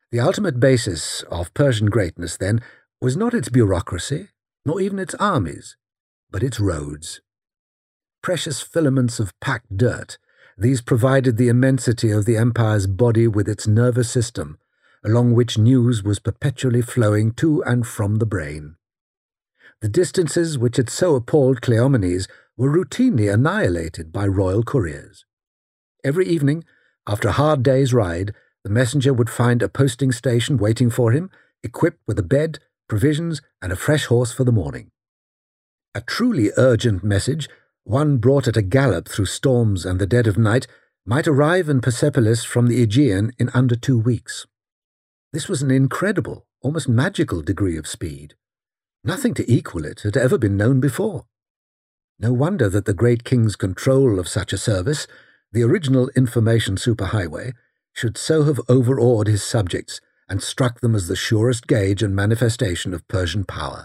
The ultimate basis of Persian greatness, then, was not its bureaucracy, nor even its armies, but its roads. Precious filaments of packed dirt, these provided the immensity of the empire's body with its nervous system, along which news was perpetually flowing to and from the brain. The distances which had so appalled Cleomenes were routinely annihilated by royal couriers. Every evening, after a hard day's ride, the messenger would find a posting station waiting for him, equipped with a bed, provisions, and a fresh horse for the morning. A truly urgent message, one brought at a gallop through storms and the dead of night, might arrive in Persepolis from the Aegean in under 2 weeks. This was an incredible, almost magical degree of speed. Nothing to equal it had ever been known before. No wonder that the great king's control of such a service, the original information superhighway, should so have overawed his subjects and struck them as the surest gauge and manifestation of Persian power.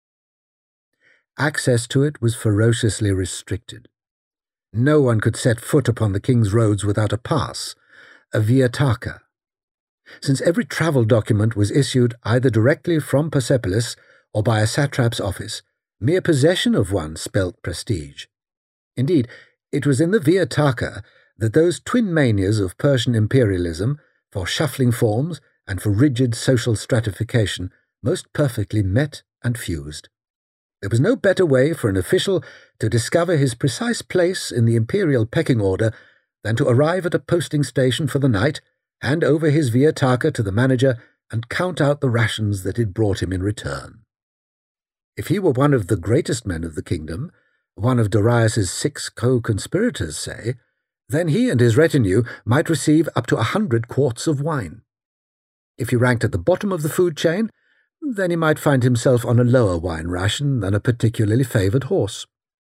Access to it was ferociously restricted. No one could set foot upon the king's roads without a pass, a viataka. Since every travel document was issued either directly from Persepolis or by a satrap's office, mere possession of one spelt prestige. Indeed, it was in the viataka that those twin manias of Persian imperialism, for shuffling forms and for rigid social stratification, most perfectly met and fused. There was no better way for an official to discover his precise place in the imperial pecking order than to arrive at a posting station for the night, hand over his viataka to the manager, and count out the rations that it brought him in return. If he were one of the greatest men of the kingdom, one of Darius's 6 co-conspirators, say, then he and his retinue might receive up to 100 quarts of wine. If he ranked at the bottom of the food chain, then he might find himself on a lower wine ration than a particularly favoured horse.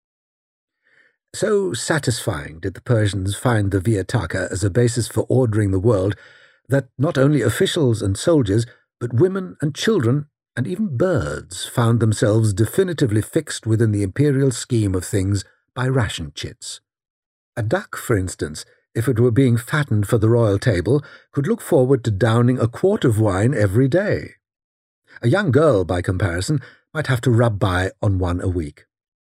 So satisfying did the Persians find the viataka as a basis for ordering the world that not only officials and soldiers, but women and children and even birds found themselves definitively fixed within the imperial scheme of things by ration chits. A duck, for instance, if it were being fattened for the royal table, could look forward to downing a quart of wine every day. A young girl, by comparison, might have to rub by on one a week.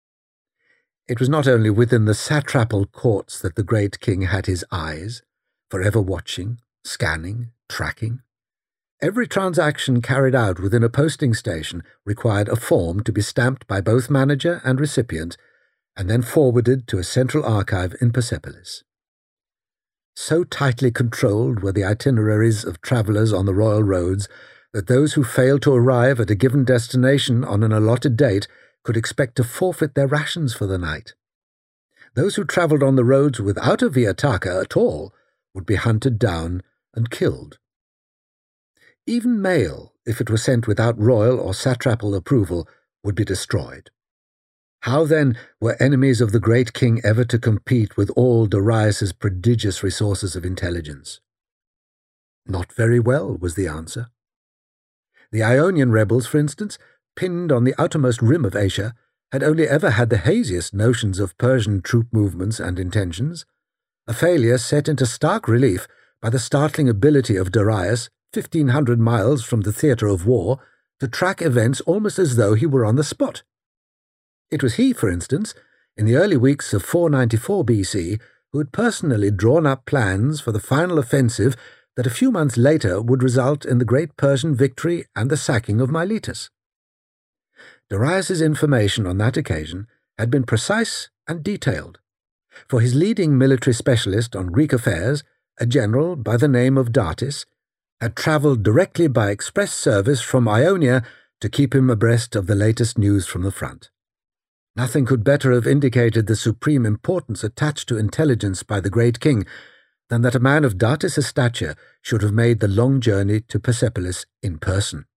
It was not only within the satrapal courts that the great king had his eyes, forever watching, scanning, tracking. Every transaction carried out within a posting station required a form to be stamped by both manager and recipient, and then forwarded to a central archive in Persepolis. So tightly controlled were the itineraries of travellers on the royal roads that those who failed to arrive at a given destination on an allotted date could expect to forfeit their rations for the night. Those who travelled on the roads without a viataka at all would be hunted down and killed. Even mail, if it were sent without royal or satrapal approval, would be destroyed. How, then, were enemies of the great king ever to compete with all Darius's prodigious resources of intelligence? Not very well, was the answer. The Ionian rebels, for instance, pinned on the outermost rim of Asia, had only ever had the haziest notions of Persian troop movements and intentions, a failure set into stark relief by the startling ability of Darius, 1,500 miles from the theatre of war, to track events almost as though he were on the spot. It was he, for instance, in the early weeks of 494 BC, who had personally drawn up plans for the final offensive that a few months later would result in the great Persian victory and the sacking of Miletus. Darius's information on that occasion had been precise and detailed, for his leading military specialist on Greek affairs, a general by the name of Datis, had travelled directly by express service from Ionia to keep him abreast of the latest news from the front. Nothing could better have indicated the supreme importance attached to intelligence by the great king than that a man of Datis' stature should have made the long journey to Persepolis in person.